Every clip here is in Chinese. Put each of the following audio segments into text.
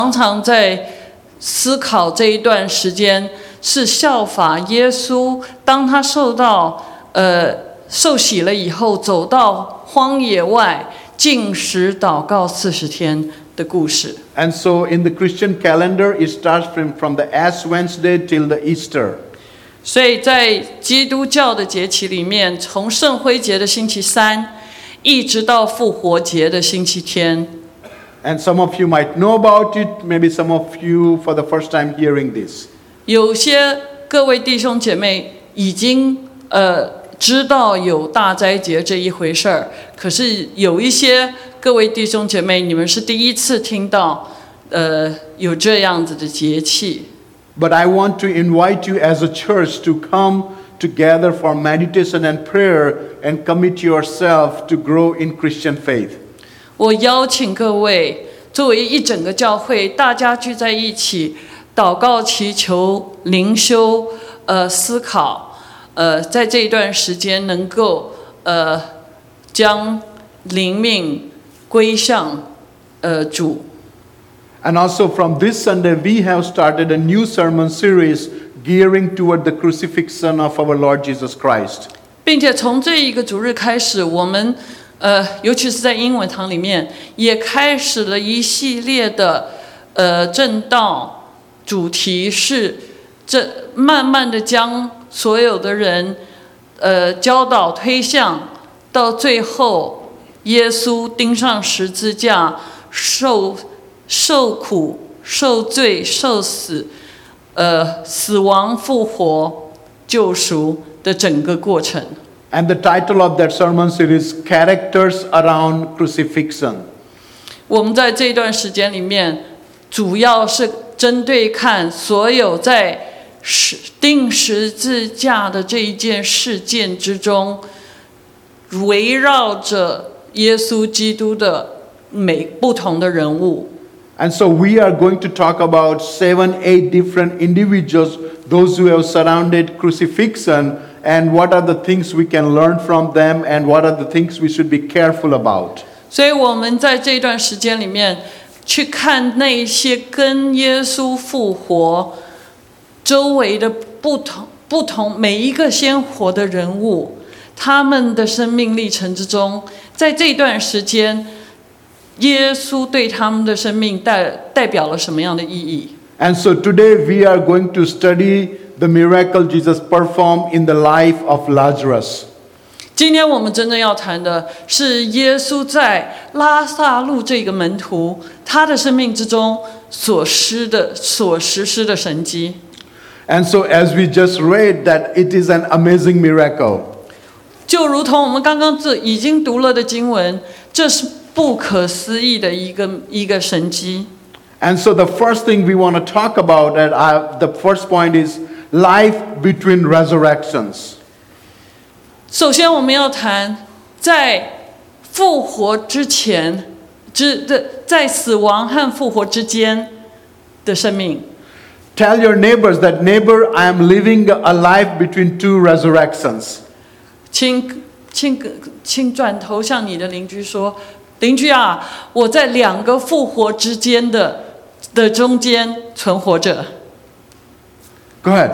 常常在思考这一段时间是效法耶稣，当他受洗了以后，走到荒野外禁食祷告40天的故事。 And so in the Christian calendar, it starts from the Ash Wednesday till the Easter. 所以在基督教的节期里面，从圣灰节的星期三，一直到复活节的星期天。 And some of you might know about it, maybe some of you for the first time hearing this. 有些各位弟兄姐妹已经知道有大斋节这一回事儿，可是有一些各位弟兄姐妹，你们是第一次听到有这样子的节气。 But I want to invite you as a church to come together for meditation and prayer and commit yourself to grow in Christian faith. 我邀请各位作为一整个教会，大家聚在一起祷告、祈求、灵修、思考，在这一段时间能够将灵命归向主。 And also from this Sunday, we have started a new sermon series gearing toward the crucifixion of our Lord Jesus Christ. 并且从这一个主日开始，我们尤其是在英文堂里面，也开始了一系列的正道主题，是这慢慢的将所有的人教导推向到最后，耶稣钉上十字架，受苦、受罪、受死，死亡、复活、救赎的整个过程。 And the title of that sermon series, Characters Around Crucifixion. 我们在这一段时间里面，主要是针对看所有在钉十字架的这一件事件之中，围绕着耶稣基督的不同的人物。 And so we are going to talk about 7-8 different individuals, those who have surrounded crucifixion, and what are the things we can learn from them, and what are the things we should be careful about. 所以我们在这段时间里面去看那些跟耶稣复活周围的不同每一个鲜活的人物，他们的生命历程之中，在这段时间，耶稣对他们的生命代表了什么样的意义？ And so today we are going to study the miracle Jesus performed in the life of Lazarus. 今天我们真正要谈的是耶稣在拉撒路这个门徒他的生命之中所实施的神迹。 And so as we just read that it is an amazing miracle. 就如同我们刚刚已经读了的经文，这是不可思议的一个神迹。 And so the first thing we want to talk about, the first point is life between resurrections. 首先我们要谈在复活之前，在死亡和复活之间的生命。 Tell your neighbors that, neighbor, I am living a life between two resurrections. 请转头向你的邻居说，邻居啊，我在两个复活之间的中间存活着。 Go ahead.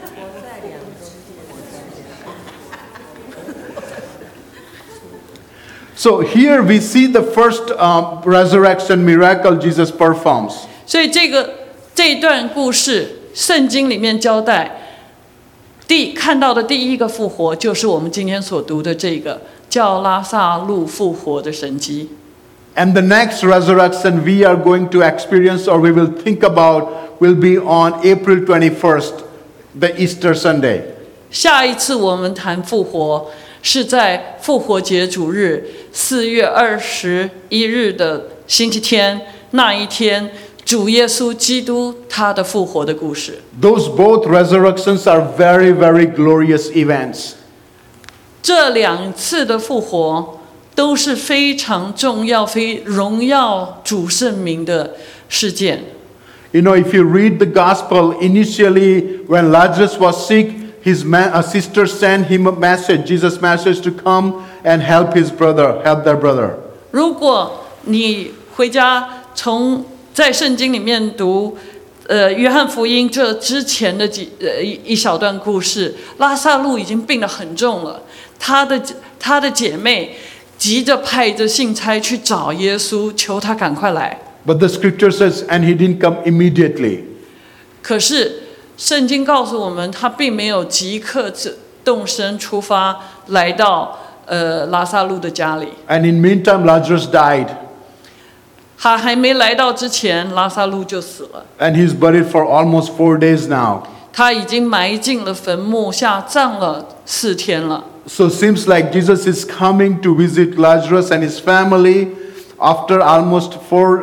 So here we see the first resurrection miracle Jesus performs. 所以这一段故事，圣经里面交代，看到的第一个复活，就是我们今天所读的这个叫拉撒路复活的神迹。 And the next resurrection we are going to experience or we will think about will be on April 21st, the Easter Sunday. 下一次我们谈复活，是在复活节主日4月21日的星期天，那一天主耶稣基督他的复活的故事。 Those both resurrections are very, very glorious events. 这两次的复活都是非常重要、荣耀主圣名的事件。 You know, if you read the gospel, initially when Lazarus was sick, his sister sent him a message, Jesus' message, to come and help their brother. 如果你回家从在圣经里面读，约翰福音这之前的一小段故事，拉撒路已经病得很重了，他的姐妹急着派着信差去找耶稣，求他赶快来。 But the scripture says, and he didn't come immediately. 可是圣经告诉我们，他并没有即刻动身出发，来到拉撒路的家里。 And in meantime, Lazarus died. 他还没来到之前，拉撒路就死了。 And he's buried for almost 4 days now. 他已经埋进了坟墓，下葬了4天了。 So it seems like Jesus is coming to visit Lazarus and his family after almost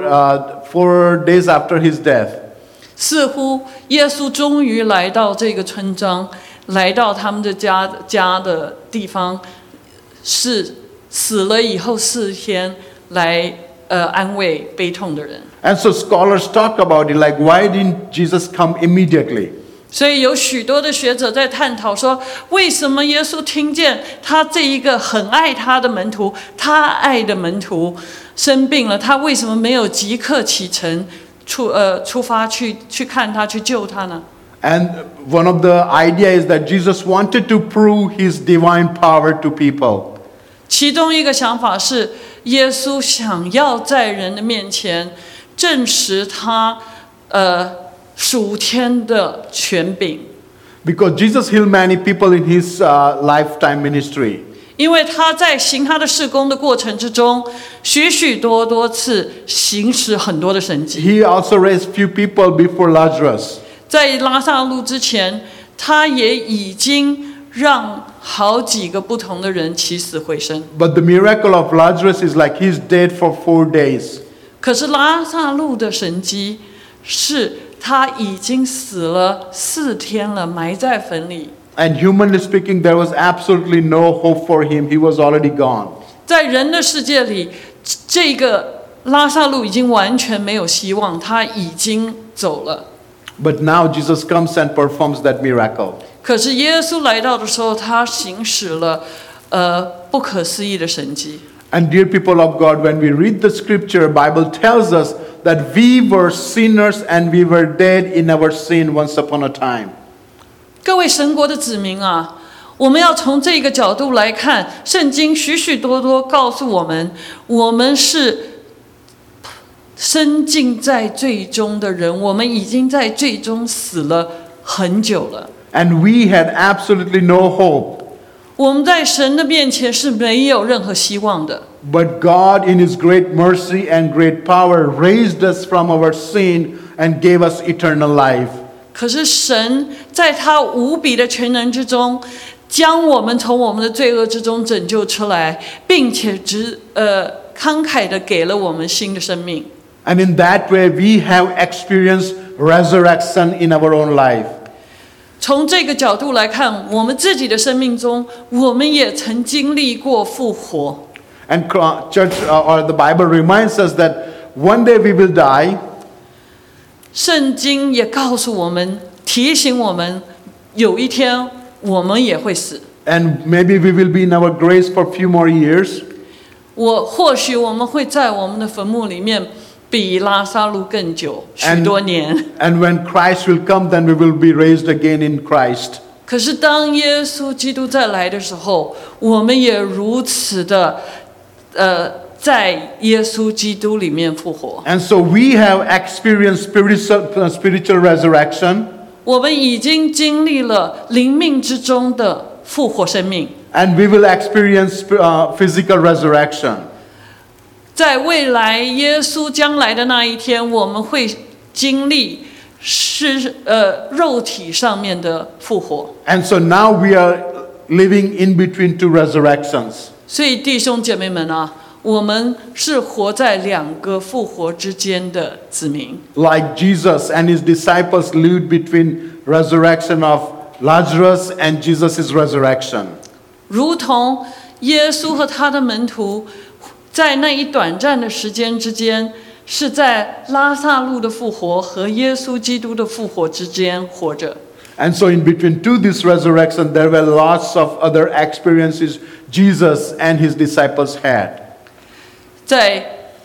4 days after his death. 似乎耶稣终于来到这个村庄，来到他们的家的地方，是死了以后4天来安慰悲痛的人。 And so scholars talk about it, like why didn't Jesus come immediately? 所以有许多的学者在探讨说，为什么耶稣听见他这一个很爱他的门徒，他爱的门徒生病了，他为什么没有即刻启程出发去看他，去救他呢？ And one of the idea is that Jesus wanted to prove his divine power to people. 其中一个想法是，耶稣想要在人的面前证实他属天的权柄。 Because Jesus healed many people in his lifetime ministry. 因为他在行他的事工的过程之中，许许多次行使很多的神迹。 He also raised few people before Lazarus. 在拉撒路之前，他也已经让好几个不同的人起死回生。 But the miracle of Lazarus is like he's dead for 4 days. 可是拉撒路的神迹是他已经死了4天了，埋在坟里。 And humanly speaking, there was absolutely no hope for him. He was already gone. 在人的世界里，这个拉撒路已经完全没有希望，他已经走了。 But now Jesus comes and performs that miracle. 可是耶稣来到的时候，他行使了不可思议的神迹。 And dear people of God, when we read the scripture, Bible tells us that we were sinners and we were dead in our sin once upon a time. 各位神国的子民啊，我们要从这个角度来看，圣经许许多多告诉我们，我们是深浸在罪中的人，我们已经在罪中死了很久了。 And we had absolutely no hope. 我们在神的面前是没有任何希望的。 But God, in his great mercy and great power, raised us from our sin and gave us eternal life. 可是神在他无比的全能之中，将我们从我们的罪恶之中拯救出来，并且慷慨的给了我们新的生命。 And in that way, we have experienced resurrection in our own life. 从这个角度来看，我们自己的生命中，我们也曾经历过复活。 And church or the Bible reminds us that one day we will die. 圣经也告诉我们，提醒我们，有一天我们也会死。 And maybe we will be in our graves for a few more years. 或许我们会在我们的坟墓里面比拉撒路更久，许多年。 And when Christ will come, then we will be raised again in Christ. 可是当耶稣基督再来的时候，我们也如此的，在耶稣基督里面复活。 And so we have experienced spiritual resurrection. 我们已经经历了灵命之中的复活生命。 And we will experience physical resurrection. 在未来耶稣将来的那一天，我们会经历肉体上面的复活。 And so now we are living in between two resurrections. 所以弟兄姐妹们啊，我们是活在2个复活之间的子民。 Like Jesus and his disciples lived between resurrection of Lazarus and Jesus' resurrection. 如同耶稣和他的门徒在那一短暂的时间之间，是在拉撒路的复活和耶稣基督的复活之间活着。 And so in between this resurrection, there were lots of other experiences Jesus and his disciples had. 在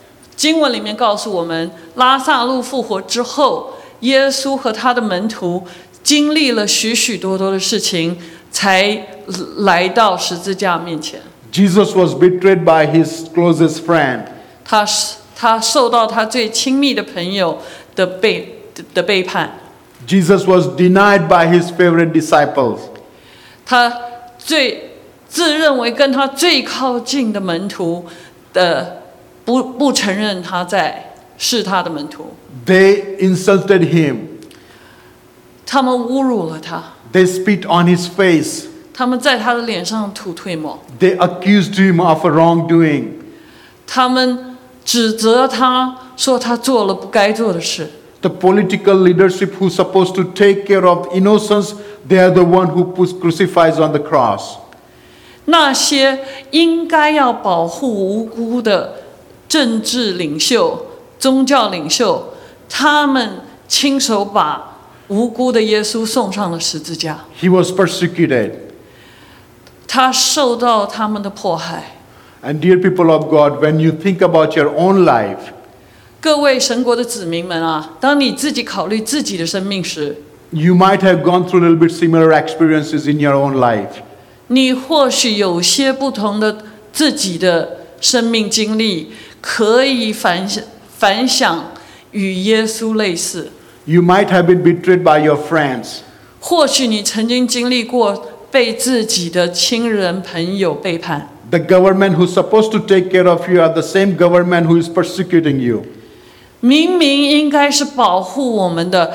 经文里面告诉我们，拉撒路复活之后，耶稣和他的门徒经历了许许多多的事情，才来到十字架面前。 Jesus was betrayed by his closest friend. 他受到他最亲密的朋友的背叛。 Jesus was denied by his favorite disciples. 他自认为跟他最靠近的门徒的不承认他是他的门徒。 They insulted him. 他们侮辱了他。 They spit on his face. 他们在他的脸上吐唾沫。 They accused him of a wrongdoing. 他们指责他，说他做了不该做的事。 The political leadership who's supposed to take care of innocents, they are the one who crucifies on the cross. 那些应该要保护无辜的政治领袖、宗教领袖，他们亲手把无辜的耶稣送上了十字架。 He was persecuted. 他受到他们的迫害。 And dear people of God, when you think about your own life, 各位神国的子民们啊，当你自己考虑自己的生命时， you might have gone through a little bit similar experiences in your own life. 你或许有些不同的自己的生命经历，可以反想与耶稣类似。 You might have been betrayed by your friends. 或许你曾经经历过被自己的亲人朋友背叛。 The government who's supposed to take care of you are the same government who is persecuting you. 明明应该是保护我们的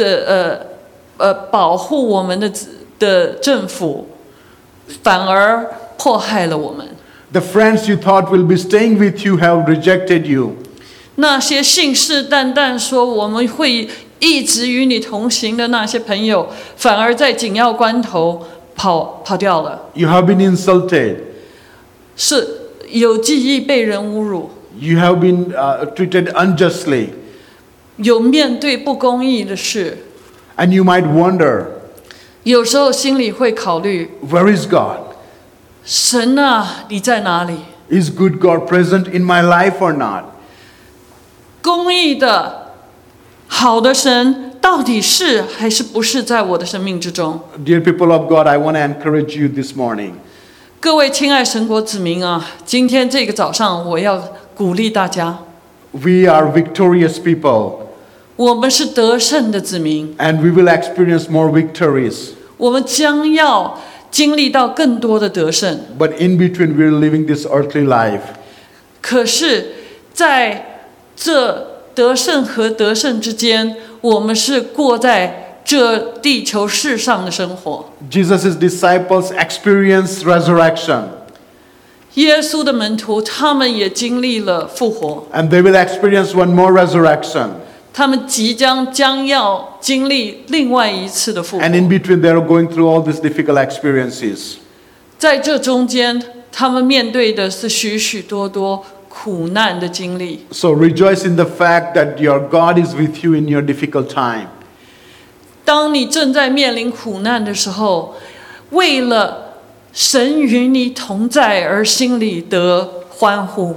保护我们的政府，反而迫害了我们。 The friends you thought will be staying with you have rejected you. 那些信誓旦旦说我们会一直与你同行的那些朋友，反而在紧要关头跑掉了。 You have been insulted. 是有记忆被人侮辱， You have been treated unjustly. 有面对不公义的事， And you might wonder, 有时候心里会考虑， where is God? 神啊，你在哪里？ Is good God present in my life or not? 公义的、好的神到底是还是不是在我的生命之中？ Dear people of God, I want to encourage you this morning. 各位亲爱神国子民啊，今天这个早上我要鼓励大家， We are victorious people. 我们是得胜的子民， And we will experience more victories. 我们将要经历到更多的得胜。 But in between, we're living this earthly life. 可是在这得胜和得胜之间，我们是过在这地球世上的生活。 Jesus' disciples experienced resurrection. 耶稣的门徒他们也经历了复活， And they will experience one more resurrection. 他们将要经历另外一次的复活。 And in between, they are going through all these difficult experiences. 在这中间，他们面对的是许许多多苦难的经历。 So rejoice in the fact that your God is with you in your difficult time. 当你正在面临苦难的时候，为了神与你同在而心里得欢呼。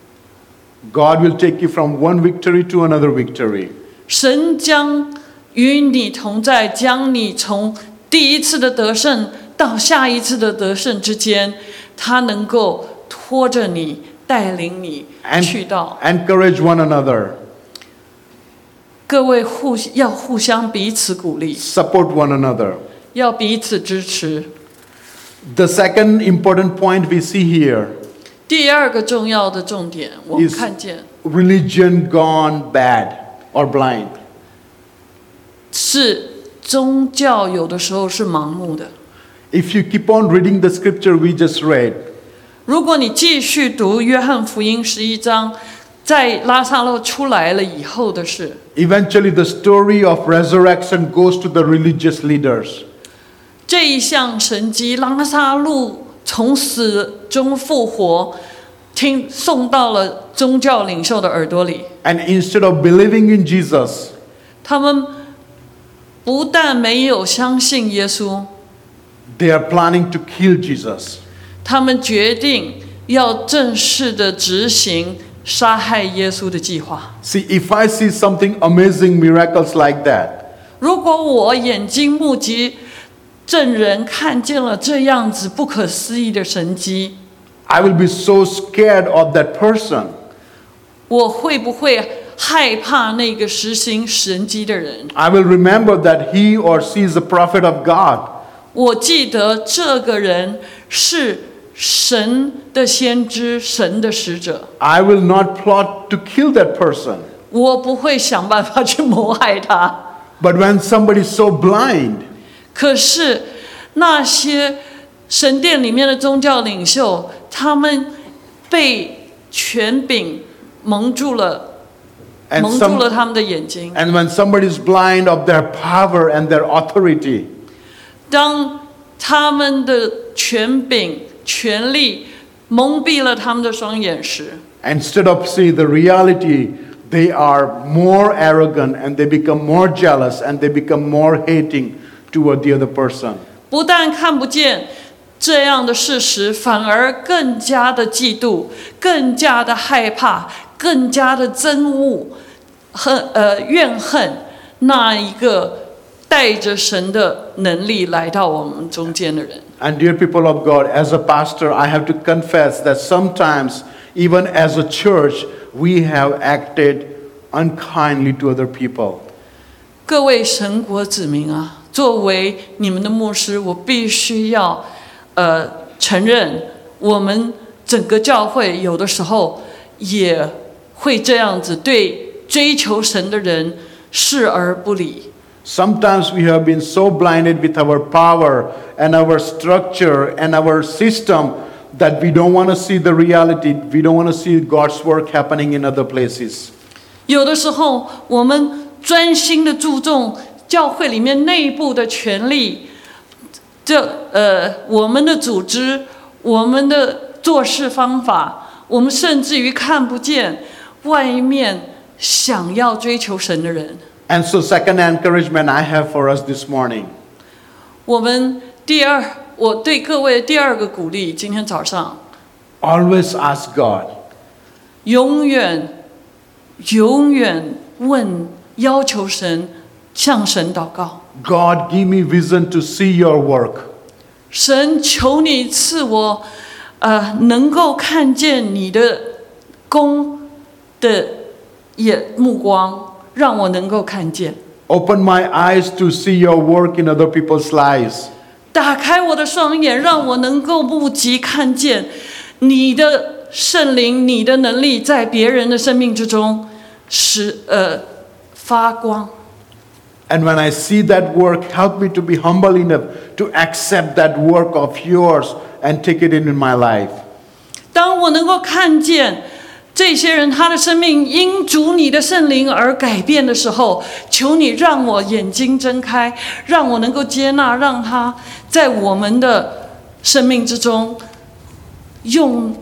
God will take you from one victory to another victory. 神将与你同在，将你从第一次的得胜到下一次的得胜之间，他能够拖着你，带领你去到。 Encourage one another. 各位要互相彼此鼓励， Support one another. 要彼此支持。 The second important point we see here 第二个重要的重点，我们 is 看见 religion gone bad or blind. 是宗教有的时候是盲目的。 If you keep on reading the scripture we just read, 如果你继续读约翰福音11章，在拉撒路出来了以后的事， eventually the story of resurrection goes to the religious leaders. 这一项神迹，拉撒路从死中复活，送到了宗教领袖的耳朵里。 And instead of believing in Jesus, 他们不但没有相信耶稣， they are planning to kill Jesus. 他们决定要正式的执行杀害耶稣的计划。 See, if I see something amazing miracles like that, 如果我眼睛目击证人看见了这样子不可思议的神迹， I will be so scared of that person. 我会不会害怕那个实行神迹的人？ I will remember that he or she is a prophet of God. 我记得这个人是神的先知，神的使者。 I will not plot to kill that person. 我不会想办法去谋害他。 But when somebody is so blind, 可是那些神殿里面的宗教领袖，他们被权柄蒙住了 and 蒙住了他们的眼睛。 and when somebody is blind of their power and their authority, 当他们的权柄、权力蒙蔽了他们的双眼时， instead of seeing the reality, they are more arrogant and they become more jealous and they become more hating toward the other person. 不但看不见这样的事实，反而更加的嫉妒，更加的害怕，更加的憎恶、怨恨那一个带着神的能力来到我们中间的人。 And dear people of God, as a pastor, I have to confess that sometimes, even as a church, we have acted unkindly to other people. 各位神国子民啊，作为你们的牧师，我必须要承认，我们整个教会有的时候也会这样子对追求神的人视而不理。 Sometimes we have been so blinded with our power and our structure and our system that we don't want to see the reality. We don't want to see God's work happening in other places. 有的时候，我们专心的注重教会里面内部的权力，我们的组织，我们的做事方法，我们甚至于看不见外面想要追求神的人。 And so, second encouragement I have for us this morning. 我对各位第二个鼓励，今天早上 Always ask God. 永远要求神，向神祷告。 God, give me vision to see your work. 神，求你赐我，能够看见你的功的目光，让我能够看见。 Open my eyes to see your work in other people's lives. 打开我的双眼，让我能够目击看见你的圣灵、你的能力在别人的生命之中发光。 And when I see that work, help me to be humble enough to accept that work of yours and take it in my life. 当我能够看见这些人他的生命因主你的圣灵而改变的时候，求你让我眼睛睁开，让我能够接纳，让他在我们的生命之中，用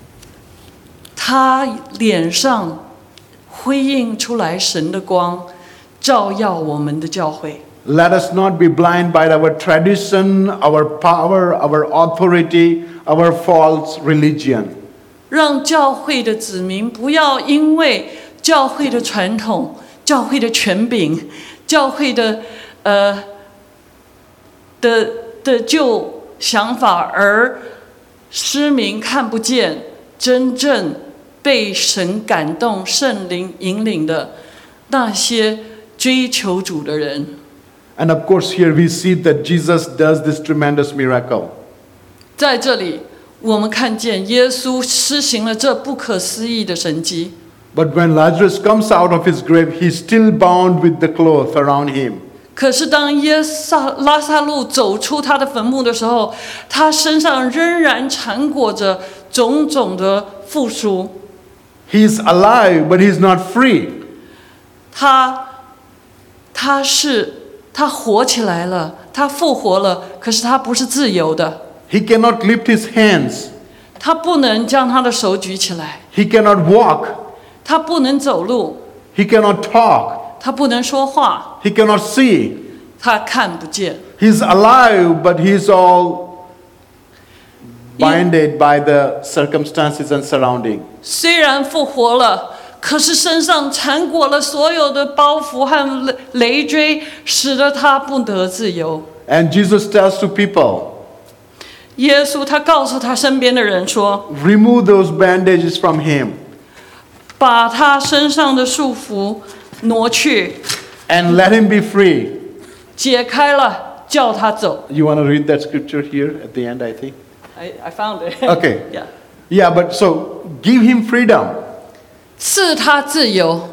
他脸上辉映出来神的光，照耀我们的教会。 Let us not be blind by our tradition, our power, our authority, our false religion. 让教会的子民不要因为教会的传统、教会的权柄、教会的旧想法而失明，看不见真正被神感动、圣灵引领的那些追求主的人。 And of course, here we see that Jesus does this tremendous miracle. 在这里，我们看见耶稣施行了这不可思议的神迹。 But when Lazarus comes out of his grave, he's still bound with the cloth around him. 可是当拉撒路走出他的坟墓的时候，他身上仍然缠裹着种种的负书。 He's alive, but he's not free. 他活起来了，他复活了，可是他不是自由的。 He cannot lift his hands. 他不能将他的手举起来， He cannot walk. 他不能走路， He cannot talk. 他不能说话， He cannot see. 他看不见。 He's alive, but he's all binded by the circumstances and surrounding. 虽然复活了，可是身上缠裹了所有的包袱和累赘，使得他不得自由。 And Jesus tells to people, 耶稣他告诉他身边的人说： remove those bandages from him 把他身上的束缚挪去， and let him be free. 解开了，叫他走。 You want to read that scripture here at the end, I think? I found it. Okay. Yeah. Yeah, but so give him freedom. 赐他自由。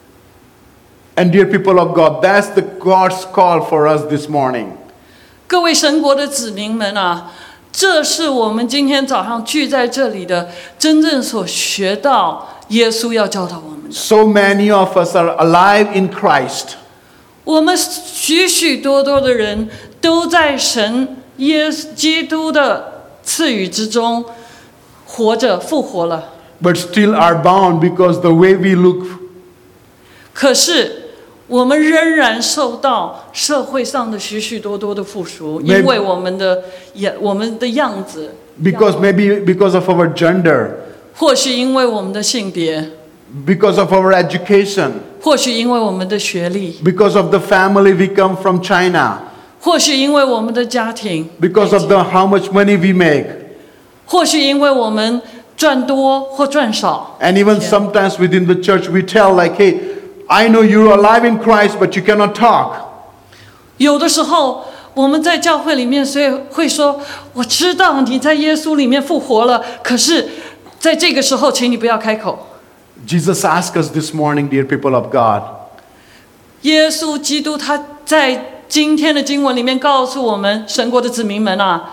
And dear people of God, that's the God's call for us this morning. 各位神国的子民们啊，这是我们今天早上聚在这里的真正所学到，耶稣要教导我们的。 So many of us are alive in Christ. 我们许许多多的人都在神耶稣基督的赐予之中活着，复活了。 But still are bound because the way we look. 可是我们仍然受到社会上的许许多多的缚束，因为我们的样子， Maybe because of our gender, 或许因为我们的性别， because of our education, 或许因为我们的学历， because of the family we come from China, 或许因为我们的家庭， because of how much money we make, 或许因为我们赚多或赚少。 and even sometimes within the church we tell like, hey, I know you're alive in Christ, but you cannot talk. 有的时候我们在教会里面，所以会说，我知道你在耶稣里面复活了，可是在这个时候，请你不要开口。 Jesus asked us this morning, dear people of God, 耶稣基督他在今天的经文里面告诉我们，神国的子民们啊，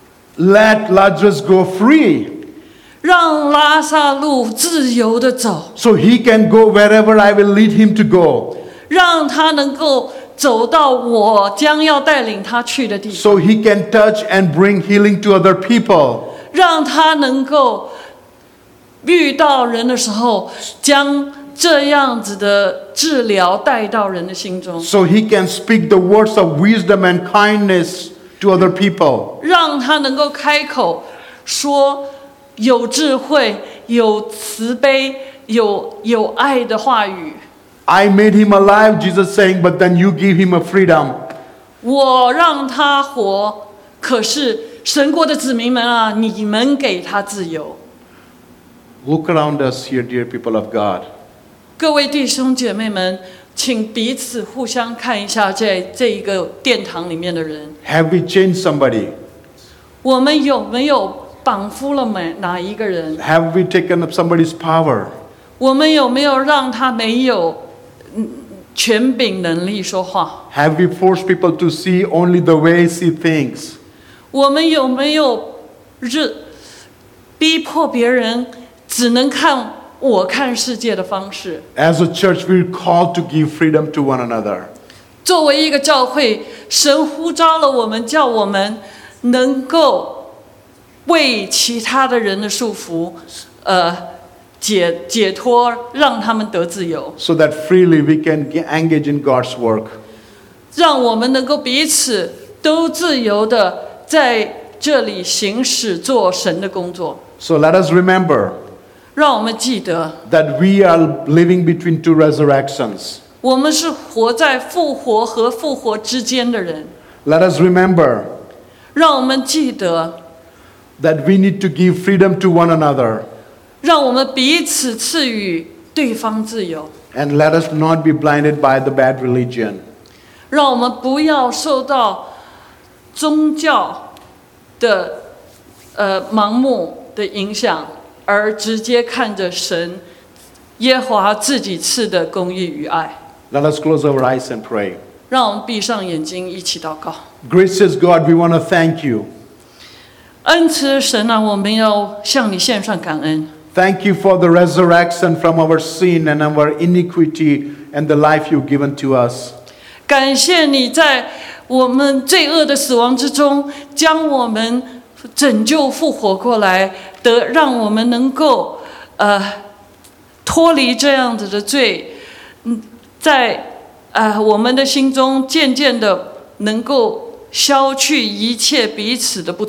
let Lazarus go free 让拉撒路自由的走， so he can go wherever I will lead him to go, 让他能够走到我将要带领他去的地方， so he can touch and bring healing to other people. 让他能够遇到人的时候，将这样子的治疗带到人的心中， So he can speak the words of wisdom and kindness to other people. 让他能够开口说有智慧、有慈悲、有爱的话语。 I made him alive, Jesus saying, but then you give him a freedom. 我让他活，可是神国的子民们啊，你们给他自由。 Look around us here, dear people of God. 各位弟兄姐妹们，请彼此互相看一下，在这一个殿堂里面的人， Have we changed somebody? 我们有没有绑缚了哪一个人？ Have we taken up somebody's power? 我们有没有让他没有权柄能力说话？ Have we forced people to see only the way he see things? 我们有没有逼迫别人只能看我看世界的方式？ As a church, we're called to give freedom to one another. 作为一个教会，神呼召了我们，叫我们能够为其他的人的束缚，解脱，让他们得自由， So that freely we can engage in God's work. 让我们能够彼此都自由的在这里行使做神的工作。 So let us remember 让我们记得， that we are living between two resurrections. 我们是活在复活和复活之间的人。 Let us remember 让我们记得， that we need to give freedom to one another. 让我们彼此赐予对方自由， And let us not be blinded by the bad religion. 让我们不要受到宗教的盲目的影响，而直接看着神耶和华自己赐的公义与爱。 Let us close our eyes and pray. 让我们闭上眼睛，一起祷告。 Gracious God, we want to thank you. 恩慈的神啊，我们要向你献上感恩。 Thank you for the resurrection from our sin and our iniquity and the life you've given to us. 感谢你在我们罪恶的死亡之中，将我们拯救复活过来，让我们能够脱离这样子的罪，在我们的心中渐渐的能够消去一切彼此的不同。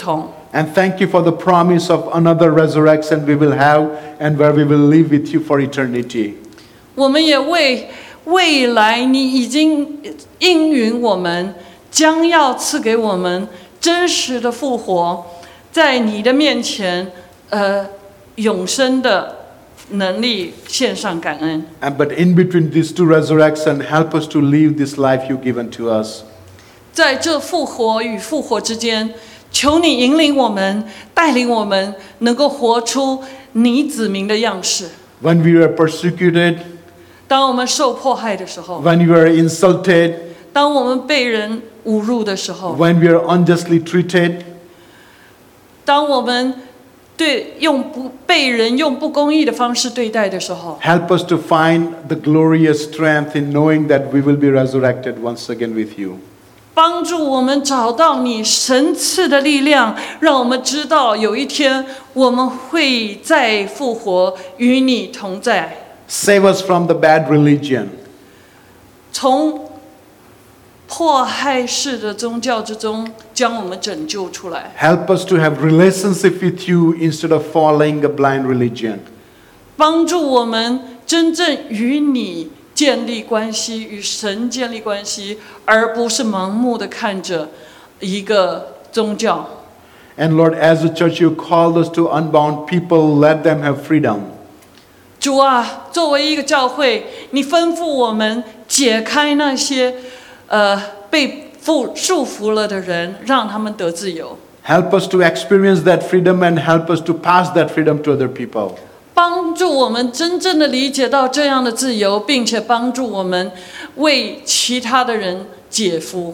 And thank you for the promise of another resurrection we will have and where we will live with you for eternity. 我们也为未来你已经应允我们将要赐给我们真实的复活，在你的面前永生的能力献上感恩。 But in between these two resurrections, help us to live this life you've given to us. 在这复活与复活之间，求你引领我们，带领我们，能够活出你子民的样式。 When we were persecuted, 当我们受迫害的时候， when we were insulted, 当我们被人侮辱的时候， when we are unjustly treated, 当我们被人用不公义的方式对待的时候， help us to find the glorious strength in knowing that we will be resurrected once again with you. 帮助我们找到你神赐的力量，让我们知道有一天我们会再复活，与你同在。 Save us from the bad religion. 从迫害式的宗教之中将我们拯救出来， Help us to have relationship with you instead of following a blind religion. 帮助我们真正与你建立关系，与神建立关系，而不是盲目的看着一个宗教。 And Lord, as a church, you called us to unbound people, let them have freedom. 主啊，作为一个教会，你吩咐我们解开那些被束缚了的人，让他们得自由。 Help us to experience that freedom and help us to pass that freedom to other people. 帮助我们真正的理解到这样的自由，并且帮助我们为其他的人解缚。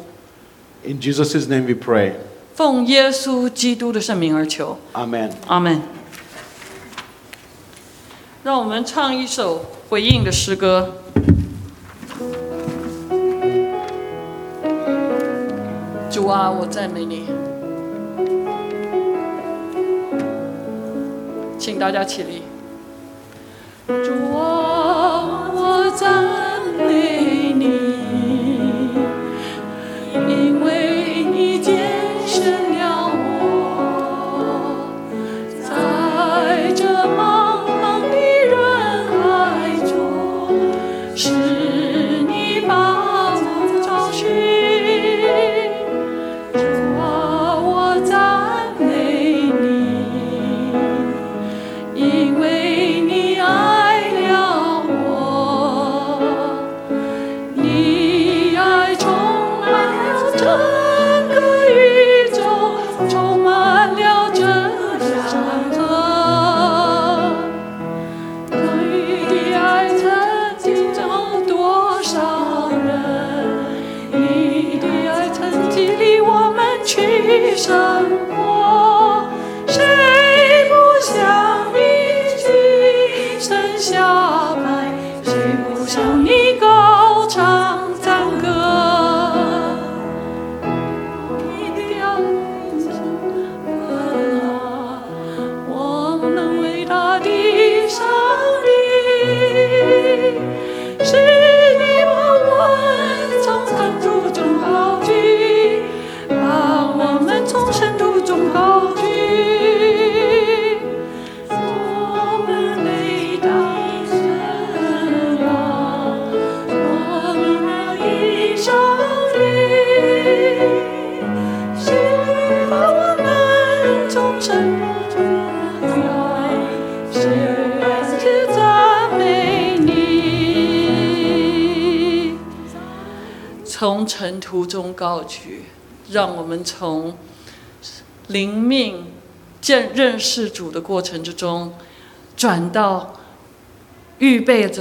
In Jesus' name we pray. 奉耶稣基督的圣名而求， Amen. 阿们。让我们唱一首回应的诗歌。主啊，我赞美你。请大家起立。主啊，我赞美你，因为你拣选了我，在这茫茫的人海中，是你把我找寻。主啊，我赞美你，因为你爱了我，你爱充满了整个宇宙，充满了这山河。你的爱曾经救多少人？你的爱曾激励我们去生活。谁不想你去生下来？谁不想你高唱赞歌？你的爱怎么我能伟大的上帝，是你把我们从坑途中高举，把我们从深途中高举。我们伟大的神啊，我们的上帝，是你把我们从深途中高举，是赞美你。从尘途中高举，让我们从灵命认识主的过程之中，转到预备着